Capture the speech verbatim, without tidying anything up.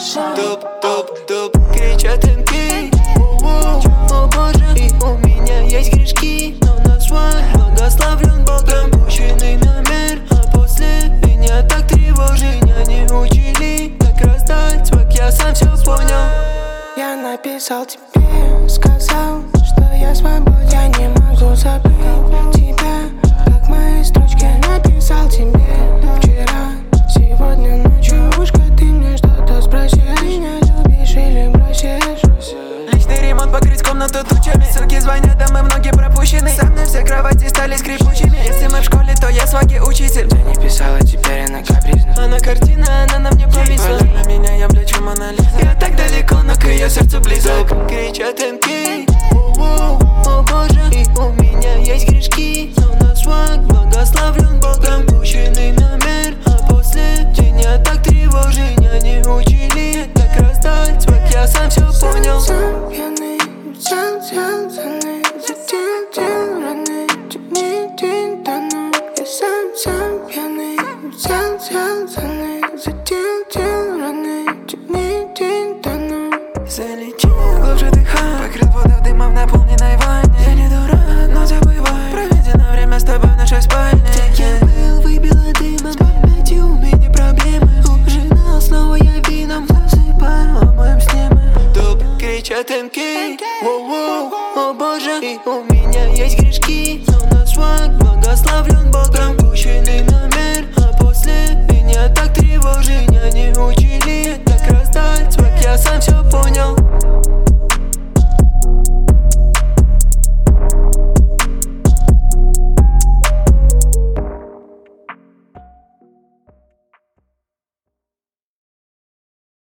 Топ-топ-топ, кричат эм кей. О боже, и у меня есть грешки, но на свой благословлен Богом. Пущенный номер, а после меня так тревожит. Меня не учили, как раздать свой, я сам все понял. Я написал тебе, сказал, что я свободен. Я не могу забыть тебя, как мои строчки написал тебе вчера. Сегодня ночью ушко ты мне что-то спросишь. Меня любишь или бросишь? Личный ремонт, покрыть комнату тучами. Суки звонят, а мы многие пропущены. Со мной все кровати стали скрипучими. Если мы в школе, то я сваги учитель. Ты не писала, теперь она капризна. Она картина, она на мне повисла. На меня я блечу Мона Лиза. Я так далеко, но к ее сердцу близок. Кричат эм кей. О боже, и у меня есть грешки, но на свой благословлен Богом. Пущенный номер, а после меня так тревожит. Меня не учили, как раздать свой, я сам все понял. Сам пьяный, взял, взял, заный, задел, дел, раны, темный день тону. Я сам, сам пьяный, взял, взял, заный, задел, дел, раны, темный день тону. Залетел, глубже дыхай, покрыл воду дымом, наполненной ванне. Я не дурак, но забывай, проведено время с тобой в нашей спальне. Я был, выбила дымом, с памятью у меня проблемы. Ужинал, снова я вином засыпаю, о моем сне мы. Топ, кричат эм кей. О боже, и у меня есть